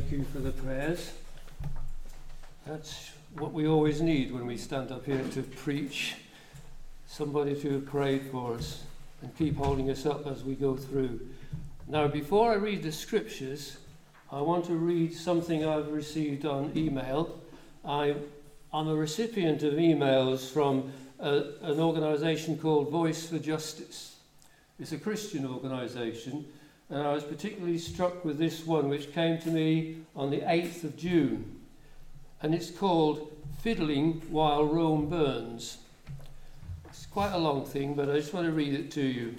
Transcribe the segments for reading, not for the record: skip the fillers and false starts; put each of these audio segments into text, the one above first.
thank you for the prayers. That's what we always need when we stand up here to preach. Somebody to pray for us and keep holding us up as we go through. Now, before I read the scriptures, I want to read something I've received on email. I'm a recipient of emails from an organisation called Voice for Justice. It's a Christian organisation, and I was particularly struck with this one, which came to me on the 8th of June. And it's called Fiddling While Rome Burns. It's quite a long thing, but I just want to read it to you.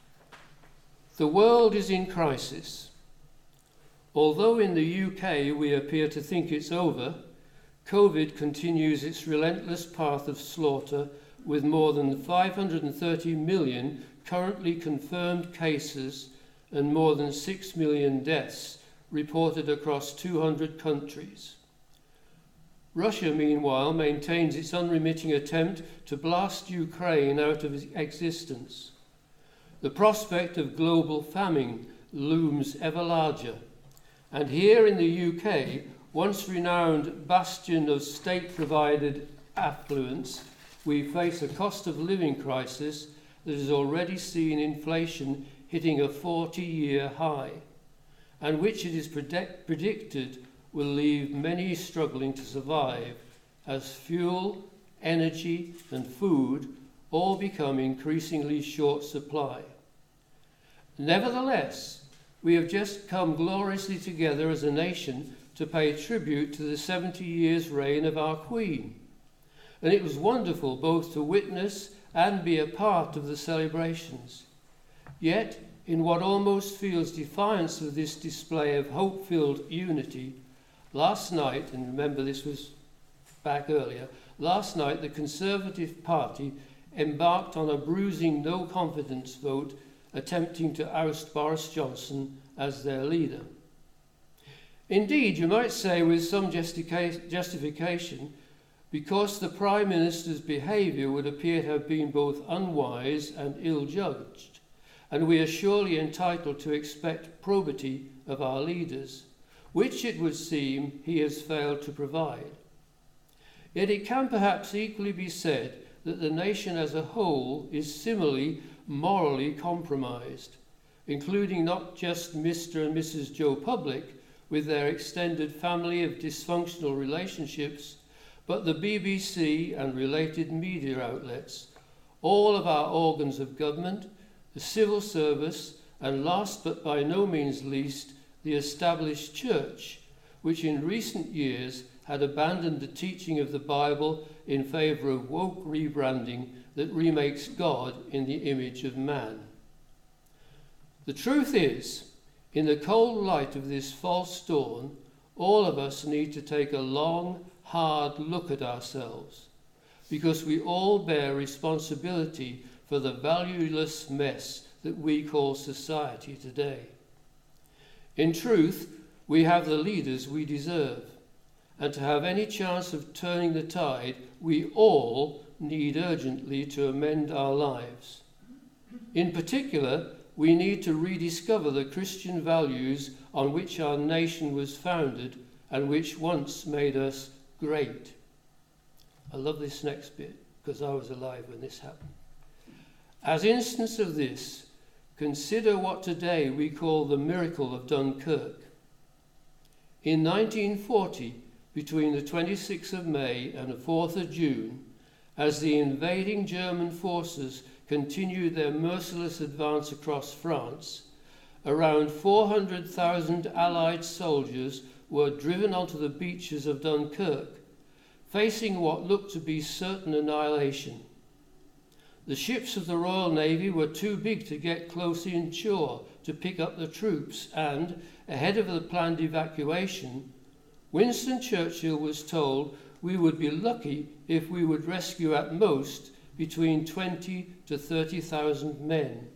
The world is in crisis. Although in the UK we appear to think it's over, COVID continues its relentless path of slaughter with more than 530 million currently confirmed cases and more than 6 million deaths reported across 200 countries. Russia, meanwhile, maintains its unremitting attempt to blast Ukraine out of existence. The prospect of global famine looms ever larger. And here in the UK, once renowned bastion of state-provided affluence, we face a cost of living crisis that has already seen inflation hitting a 40-year high, and which it is predicted will leave many struggling to survive as fuel, energy and food all become increasingly short supply. Nevertheless, we have just come gloriously together as a nation to pay tribute to the 70 years reign of our Queen. And it was wonderful both to witness and be a part of the celebrations. Yet, in what almost feels defiance of this display of hope-filled unity, last night, and remember this was back earlier, last night the Conservative Party embarked on a bruising no-confidence vote attempting to oust Boris Johnson as their leader. Indeed, you might say with some justification, because the Prime Minister's behaviour would appear to have been both unwise and ill-judged, and we are surely entitled to expect probity of our leaders, which it would seem he has failed to provide. Yet it can perhaps equally be said that the nation as a whole is similarly morally compromised, including not just Mr. and Mrs. Joe Public with their extended family of dysfunctional relationships, but the BBC and related media outlets, all of our organs of government, the civil service, and last but by no means least, the established church, which in recent years had abandoned the teaching of the Bible in favour of woke rebranding that remakes God in the image of man. The truth is, in the cold light of this false dawn, all of us need to take a long, hard look at ourselves, because we all bear responsibility for the valueless mess that we call society today. In truth, we have the leaders we deserve, and to have any chance of turning the tide, we all need urgently to amend our lives. In particular, we need to rediscover the Christian values on which our nation was founded and which once made us great. I love this next bit because I was alive when this happened. As instance of this, consider what today we call the miracle of Dunkirk. In 1940, between the 26th of May and the 4th of June, as the invading German forces continued their merciless advance across France, around 400,000 Allied soldiers were driven onto the beaches of Dunkirk, facing what looked to be certain annihilation. The ships of the Royal Navy were too big to get close inshore to pick up the troops, and, ahead of the planned evacuation, Winston Churchill was told we would be lucky if we would rescue at most between 20 to 30,000 men.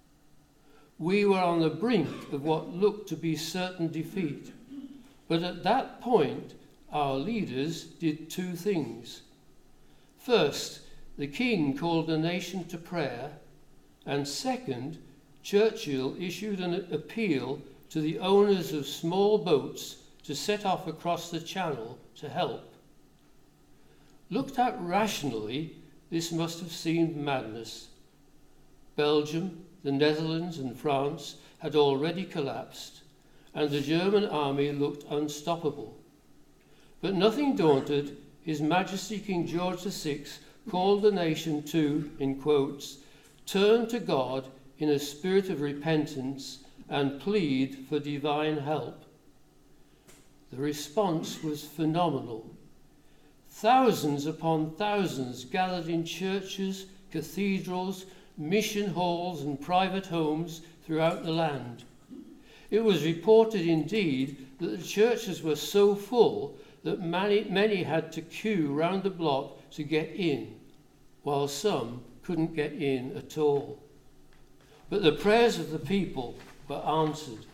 We were on the brink of what looked to be certain defeat, but at that point our leaders did two things. First, the King called the nation to prayer, and second, Churchill issued an appeal to the owners of small boats to set off across the Channel to help. Looked at rationally, this must have seemed madness. Belgium, the Netherlands and France had already collapsed, and the German army looked unstoppable. But nothing daunted, His Majesty King George VI called the nation to, in quotes, turn to God in a spirit of repentance and plead for divine help. The response was phenomenal. Thousands upon thousands gathered in churches, cathedrals, mission halls and private homes throughout the land. It was reported indeed that the churches were so full that many had to queue round the block to get in, while some couldn't get in at all. But the prayers of the people were answered.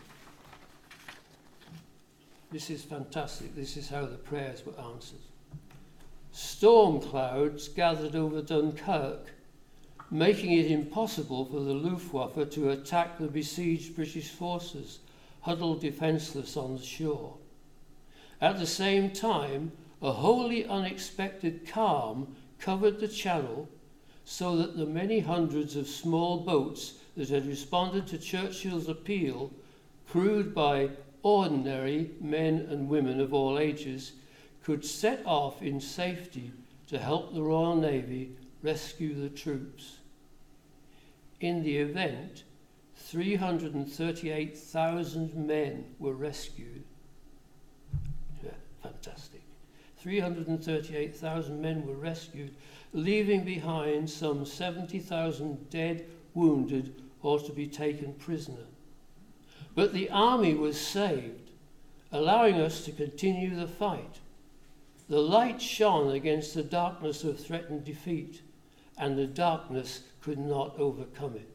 This is fantastic. This is how the prayers were answered. Storm clouds gathered over Dunkirk, making it impossible for the Luftwaffe to attack the besieged British forces, huddled defenceless on the shore. At the same time, a wholly unexpected calm covered the Channel, so that the many hundreds of small boats that had responded to Churchill's appeal, crewed by ordinary men and women of all ages, could set off in safety to help the Royal Navy rescue the troops. In the event, 338,000 men were rescued. Yeah, fantastic. 338,000 men were rescued, leaving behind some 70,000 dead, wounded, or to be taken prisoner. But the army was saved, allowing us to continue the fight. The light shone against the darkness of threatened defeat, and the darkness could not overcome it.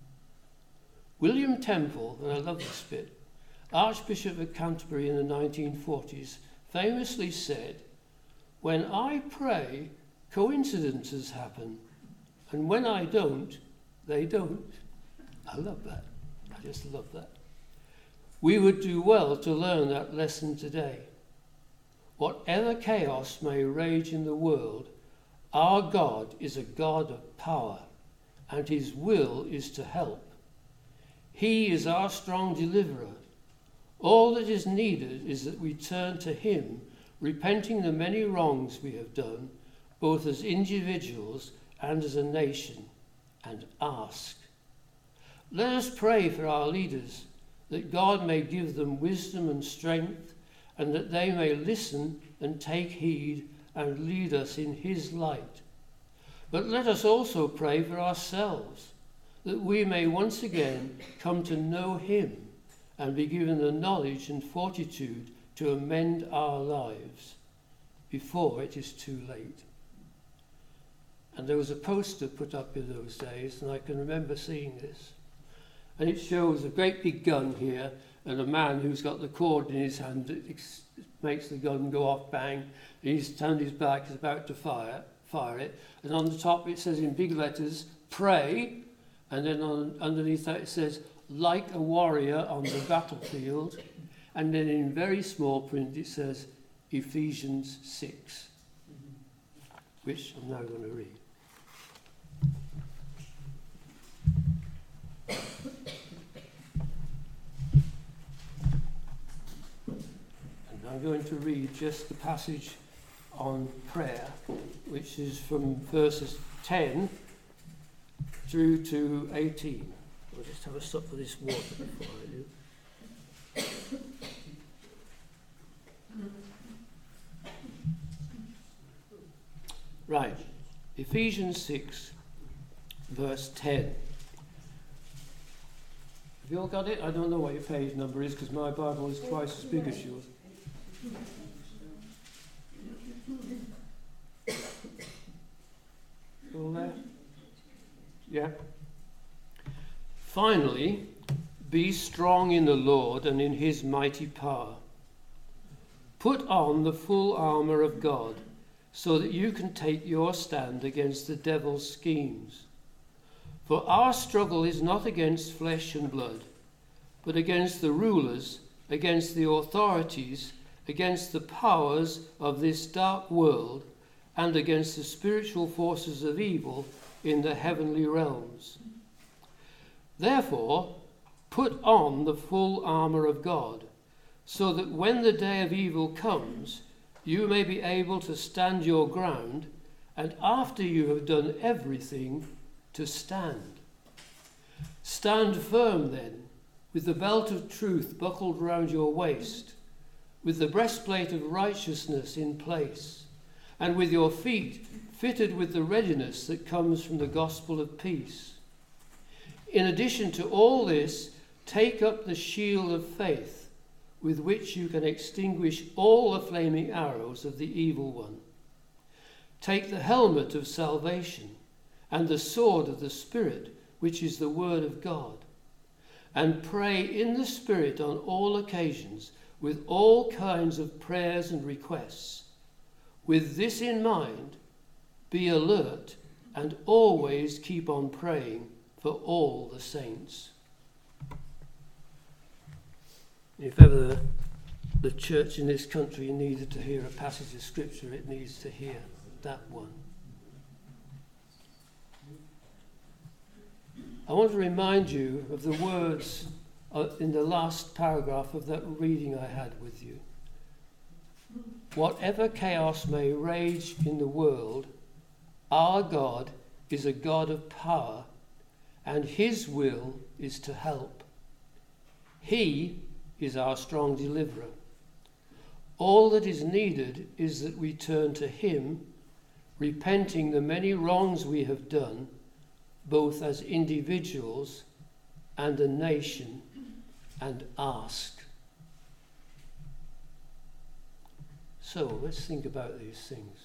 William Temple, and I love this bit, Archbishop of Canterbury in the 1940s, famously said, "When I pray, coincidences happen, and when I don't, they don't." I love that. I just love that. We would do well to learn that lesson today. Whatever chaos may rage in the world, our God is a God of power, and his will is to help. He is our strong deliverer. All that is needed is that we turn to him, repenting the many wrongs we have done, both as individuals and as a nation, and ask. Let us pray for our leaders, that God may give them wisdom and strength, and that they may listen and take heed and lead us in his light. But let us also pray for ourselves, that we may once again come to know him and be given the knowledge and fortitude to amend our lives before it is too late. And there was a poster put up in those days, and I can remember seeing this. And it shows a great big gun here and a man who's got the cord in his hand that makes the gun go off, bang, and he's turned his back, is about to fire it. And on the top it says in big letters, pray, and then underneath that it says, like a warrior on the battlefield, and then in very small print it says, Ephesians 6, which I'm now going to read. I'm going to read just the passage on prayer, which is from verses 10 through to 18. I'll just have a stop for this water before I do. Right, Ephesians 6, verse 10. Have you all got it? I don't know what your page number is because my Bible is twice as big as yours. All there? Yeah. Finally, be strong in the Lord and in his mighty power. Put on the full armour of God so that you can take your stand against the devil's schemes. For our struggle is not against flesh and blood, but against the rulers, against the authorities, against the powers of this dark world and against the spiritual forces of evil in the heavenly realms. Therefore, put on the full armour of God, so that when the day of evil comes, you may be able to stand your ground, and after you have done everything, to stand. Stand firm then, with the belt of truth buckled round your waist, with the breastplate of righteousness in place, and with your feet fitted with the readiness that comes from the gospel of peace. In addition to all this, take up the shield of faith, with which you can extinguish all the flaming arrows of the evil one. Take the helmet of salvation and the sword of the Spirit, which is the word of God, and pray in the Spirit on all occasions with all kinds of prayers and requests. With this in mind, be alert and always keep on praying for all the saints. If ever the church in this country needed to hear a passage of scripture, it needs to hear that one. I want to remind you of the words in the last paragraph of that reading I had with you. Whatever chaos may rage in the world, our God is a God of power, and his will is to help. He is our strong deliverer. All that is needed is that we turn to him, repenting the many wrongs we have done, both as individuals and a nation, and ask. So let's think about these things.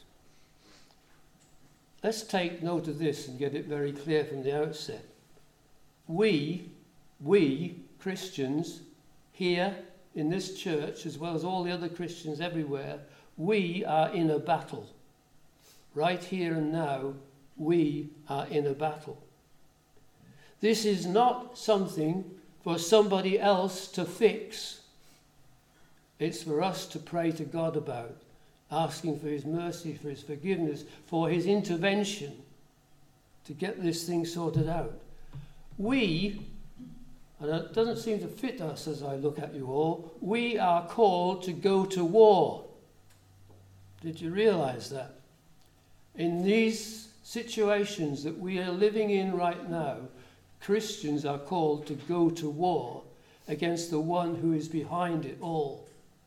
Let's take note of this and get it very clear from the outset. We Christians here in this church, as well as all the other Christians everywhere, we are in a battle. Right here and now, we are in a battle. This is not something for somebody else to fix. It's for us to pray to God about, asking for his mercy, for his forgiveness, for his intervention to get this thing sorted out. We, and it doesn't seem to fit us as I look at you all, we are called to go to war. Did you realize that? In these situations that we are living in right now, Christians are called to go to war against the one who is behind it all.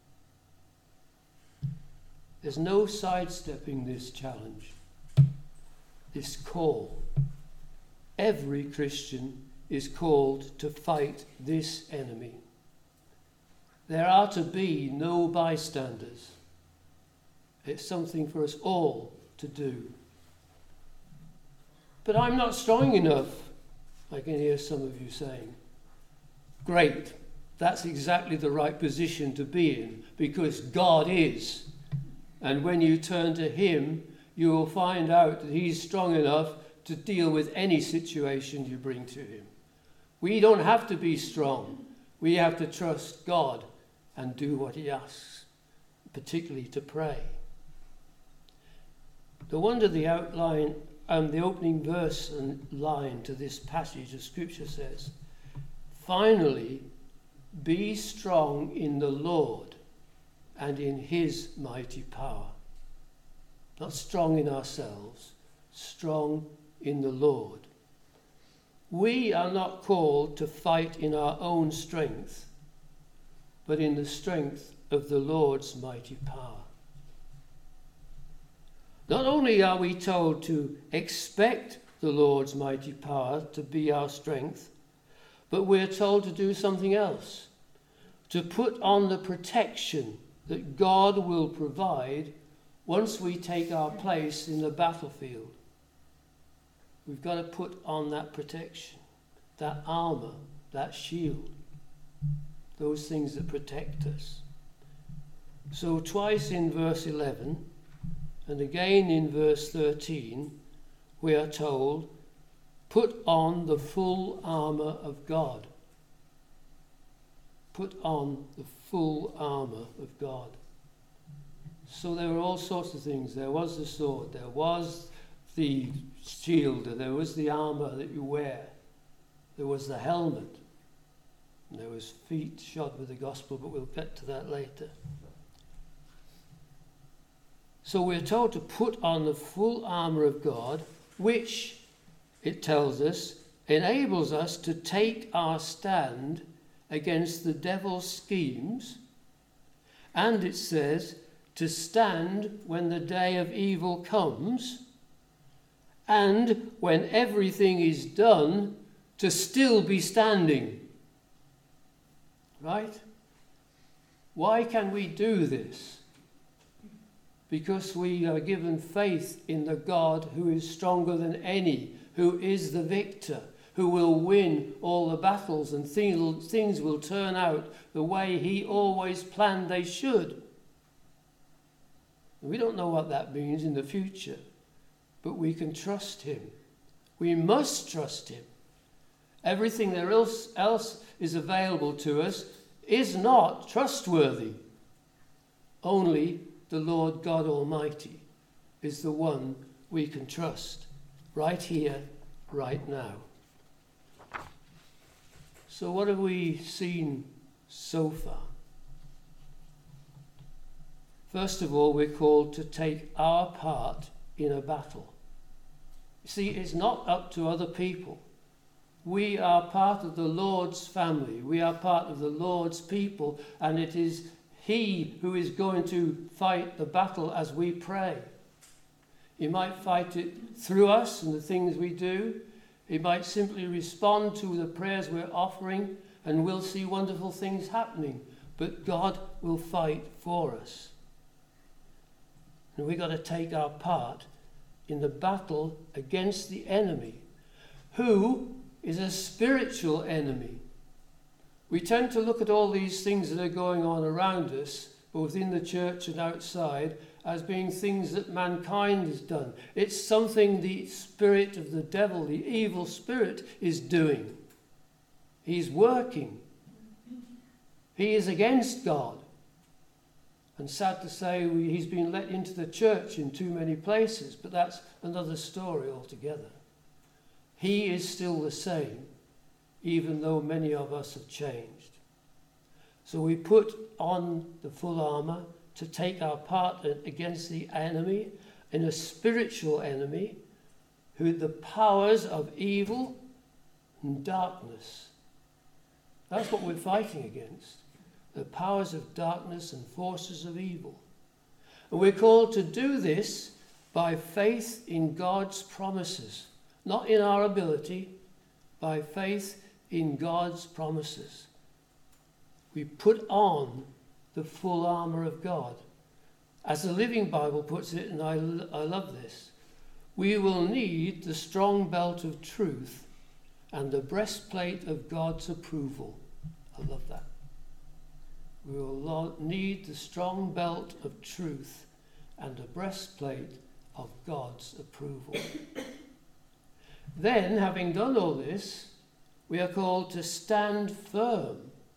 There's no sidestepping this challenge, this call. Every Christian is called to fight this enemy. There are to be no bystanders. It's something for us all to do. But I'm not strong enough, I can hear some of you saying. Great, that's exactly the right position to be in, because God is. And when you turn to him, you will find out that he's strong enough to deal with any situation you bring to him. We don't have to be strong. We have to trust God and do what he asks, particularly to pray. No wonder the outline and the opening verse and line to this passage of Scripture says, finally, be strong in the Lord and in his mighty power. Not strong in ourselves, strong in the Lord. We are not called to fight in our own strength, but in the strength of the Lord's mighty power. Not only are we told to expect the Lord's mighty power to be our strength, but we're told to do something else, to put on the protection that God will provide once we take our place in the battlefield. We've got to put on that protection, that armour, that shield, those things that protect us. So twice in verse 11, and again in verse 13, we are told, put on the full armour of God. Put on the full armour of God. So there were all sorts of things. There was the sword, there was the shield, there was the armour that you wear, there was the helmet, and there was feet shod with the gospel, but we'll get to that later. So we're told to put on the full armour of God, which, it tells us, enables us to take our stand against the devil's schemes, and it says to stand when the day of evil comes, and when everything is done, to still be standing. Right? Why can we do this? Because we are given faith in the God who is stronger than any, who is the victor, who will win all the battles, and things will turn out the way he always planned they should. We don't know what that means in the future, but we can trust him. We must trust him. Everything else is available to us is not trustworthy. Only the Lord God Almighty is the one we can trust, right here, right now. So what have we seen so far? First of all, we're called to take our part in a battle. You see, it's not up to other people. We are part of the Lord's family. We are part of the Lord's people, and it is he who is going to fight the battle as we pray. He might fight it through us and the things we do. He might simply respond to the prayers we're offering, and we'll see wonderful things happening. But God will fight for us. And we've got to take our part in the battle against the enemy, who is a spiritual enemy. We tend to look at all these things that are going on around us, both in the church and outside, as being things that mankind has done. It's something the spirit of the devil, the evil spirit, is doing. He's working. He is against God. And sad to say, he's been let into the church in too many places, but that's another story altogether. He is still the same, even though many of us have changed. So we put on the full armour to take our part against the enemy, in a spiritual enemy, who the powers of evil and darkness. That's what we're fighting against. The powers of darkness and forces of evil. And we're called to do this by faith in God's promises. Not in our ability, by faith in God's promises. We put on the full armour of God. As the Living Bible puts it, and I love this, we will need the strong belt of truth and the breastplate of God's approval. I love that. We will need the strong belt of truth and a breastplate of God's approval. Then, having done all this, we are called to stand firm.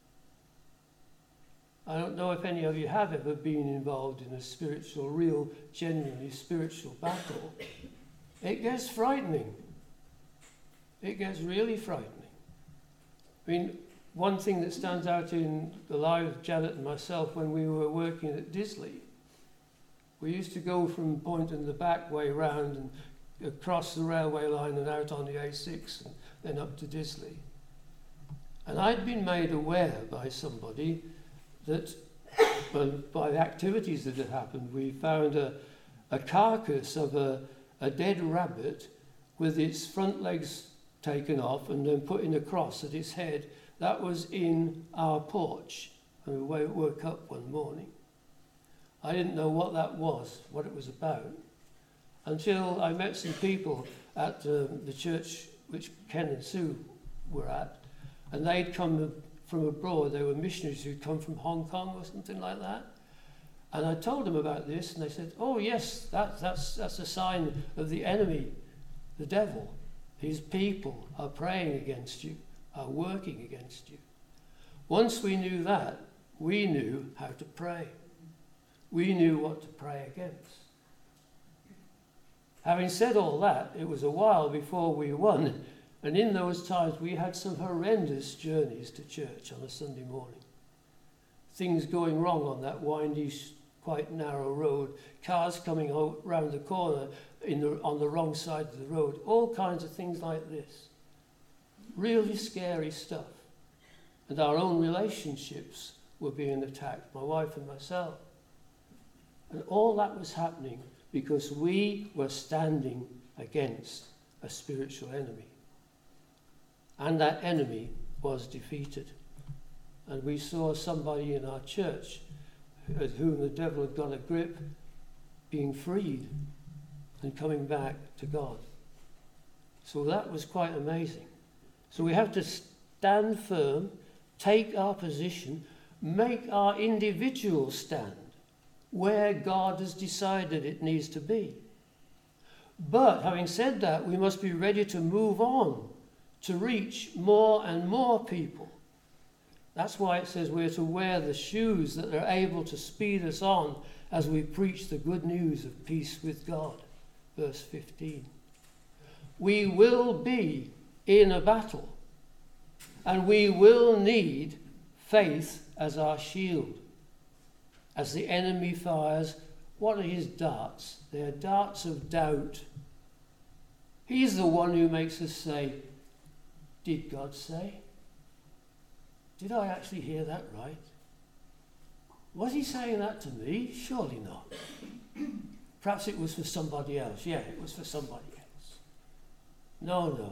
I don't know if any of you have ever been involved in a spiritual, real, genuinely spiritual battle. It gets frightening. It gets really frightening. I mean, one thing that stands out in the lives of Janet and myself when we were working at Disley, we used to go from point in the back way round and across the railway line and out on the A6 and then up to Disley. And I'd been made aware by somebody that, by the activities that had happened, we found a carcass of a dead rabbit with its front legs taken off and then put in a cross at its head. That was in our porch. And we woke up one morning. I didn't know what that was, what it was about, until I met some people at the church which Ken and Sue were at, and they'd come from abroad. They were missionaries who'd come from Hong Kong or something like that. And I told them about this, and they said, "Oh yes, that's a sign of the enemy, the devil. His people are praying against you, are working against you." Once we knew that, we knew how to pray. we knew what to pray against. Having said all that, it was a while before we won, and in those times we had some horrendous journeys to church on a Sunday morning. Things going wrong on that windy, quite narrow road, cars coming round the corner on the wrong side of the road, all kinds of things like this. Really scary stuff. And our own relationships were being attacked, my wife and myself. And all that was happening because we were standing against a spiritual enemy. And that enemy was defeated. And we saw somebody in our church at whom the devil had got a grip being freed and coming back to God. So that was quite amazing. So we have to stand firm, take our position, make our individual stand where God has decided it needs to be. But having said that, we must be ready to move on to reach more and more people. That's why it says we're to wear the shoes that are able to speed us on as we preach the good news of peace with God. Verse 15. We will be in a battle, and we will need faith as our shield. As the enemy fires, what are his darts? They're darts of doubt. He's the one who makes us say, did God say? Did I actually hear that right? Was he saying that to me? Surely not. Perhaps it was for somebody else. Yeah, it was for somebody else. No.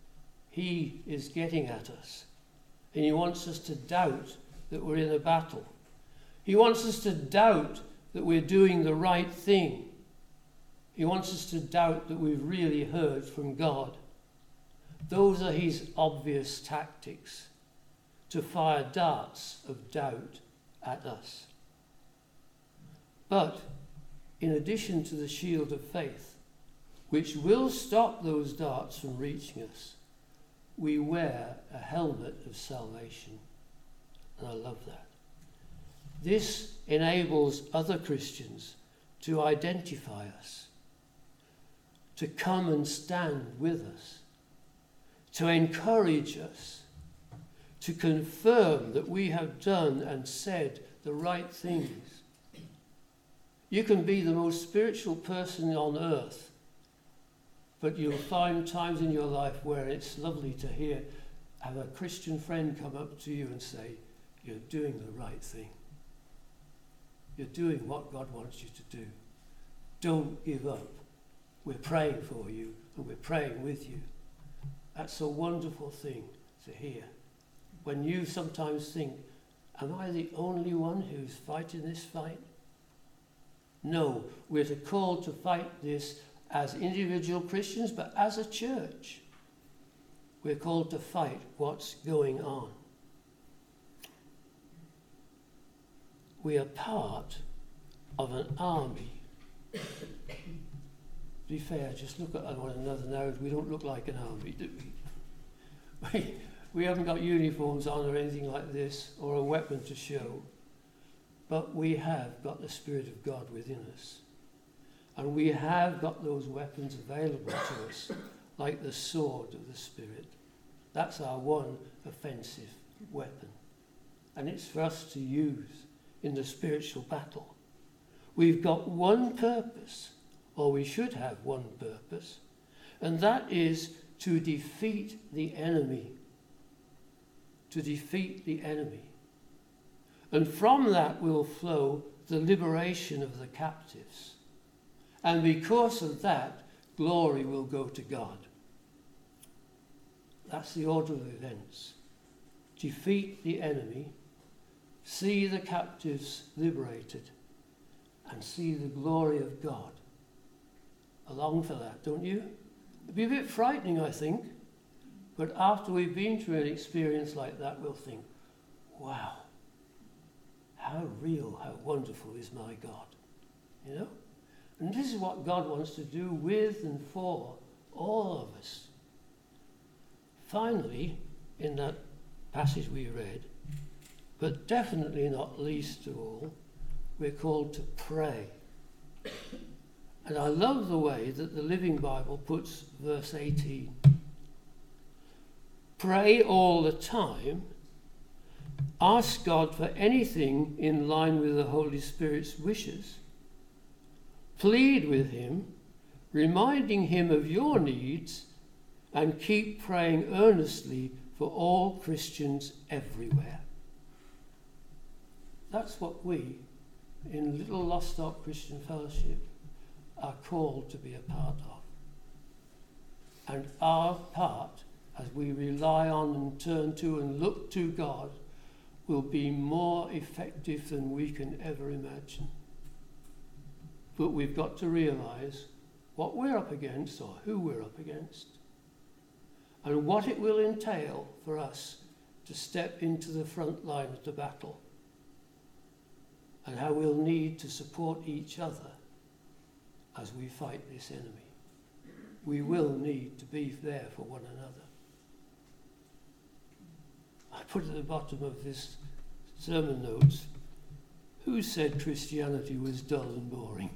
He is getting at us. And he wants us to doubt that we're in a battle. He wants us to doubt that we're doing the right thing. He wants us to doubt that we've really heard from God. Those are his obvious tactics, to fire darts of doubt at us. But in addition to the shield of faith, which will stop those darts from reaching us, we wear a helmet of salvation. And I love that. This enables other Christians to identify us, to come and stand with us, to encourage us, to confirm that we have done and said the right things. You can be the most spiritual person on earth, but you'll find times in your life where it's lovely to have a Christian friend come up to you and say, you're doing the right thing. You're doing what God wants you to do. Don't give up. We're praying for you and we're praying with you. That's a wonderful thing to hear. When you sometimes think, am I the only one who's fighting this fight? No, we're called to fight this as individual Christians, but as a church. We're called to fight what's going on. We are part of an army. To be fair, just look at one another now. We don't look like an army, do we? We haven't got uniforms on or anything like this, or a weapon to show. But we have got the Spirit of God within us. And we have got those weapons available to us, like the sword of the Spirit. That's our one offensive weapon. And it's for us to use in the spiritual battle. We've got one purpose, or we should have one purpose, and that is to defeat the enemy. To defeat the enemy. And from that will flow the liberation of the captives. And because of that, glory will go to God. That's the order of events. Defeat the enemy, see the captives liberated, and see the glory of God. I long for that, don't you? It'd be a bit frightening, I think. But after we've been through an experience like that, we'll think, wow, how real, how wonderful is my God. You know? And this is what God wants to do with and for all of us. Finally, in that passage we read, but definitely not least of all, we're called to pray. And I love the way that the Living Bible puts verse 18. Pray all the time. Ask God for anything in line with the Holy Spirit's wishes. Plead with him, reminding him of your needs, and keep praying earnestly for all Christians everywhere. That's what we, in Little Lostock Christian Fellowship, are called to be a part of. And our part, as we rely on and turn to and look to God, will be more effective than we can ever imagine. But we've got to realise what we're up against, or who we're up against, and what it will entail for us to step into the front line of the battle, and how we'll need to support each other as we fight this enemy. We will need to be there for one another. I put at the bottom of this sermon notes, who said Christianity was dull and boring?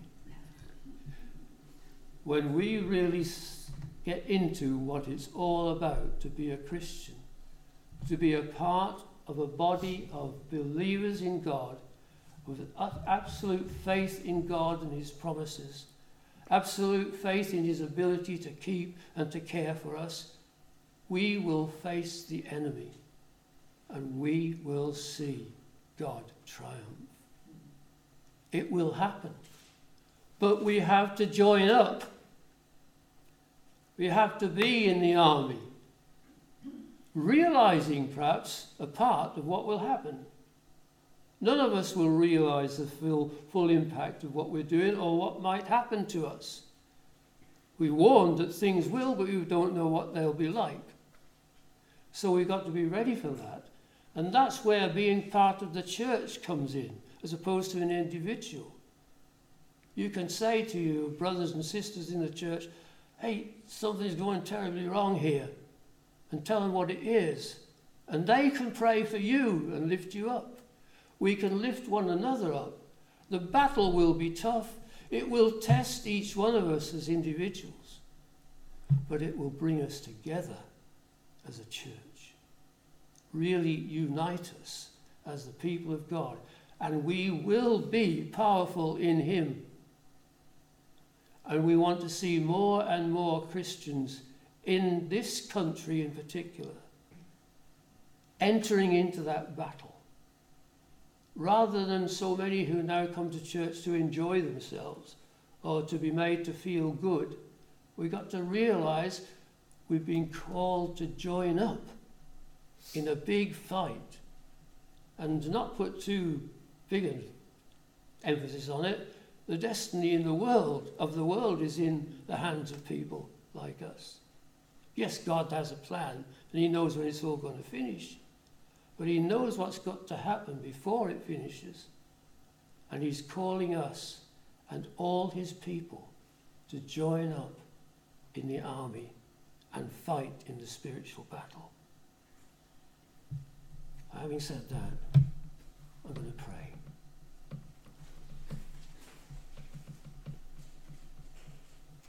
When we really get into what it's all about to be a Christian, to be a part of a body of believers in God, with absolute faith in God and his promises, absolute faith in his ability to keep and to care for us, we will face the enemy and we will see God triumph. It will happen. But we have to join up. We have to be in the army, realizing perhaps a part of what will happen. None of us will realise the full impact of what we're doing or what might happen to us. We're warned that things will, but we don't know what they'll be like. So we've got to be ready for that. And that's where being part of the church comes in, as opposed to an individual. You can say to your brothers and sisters in the church, hey, something's going terribly wrong here, and tell them what it is. And they can pray for you and lift you up. We can lift one another up. The battle will be tough. It will test each one of us as individuals. But it will bring us together as a church. Really unite us as the people of God. And we will be powerful in him. And we want to see more and more Christians in this country in particular entering into that battle. Rather than so many who now come to church to enjoy themselves or to be made to feel good, we've got to realise we've been called to join up in a big fight and not put too big an emphasis on it. The destiny of the world is in the hands of people like us. Yes, God has a plan and he knows when it's all going to finish. But he knows what's got to happen before it finishes. And he's calling us and all his people to join up in the army and fight in the spiritual battle. Having said that, I'm going to pray.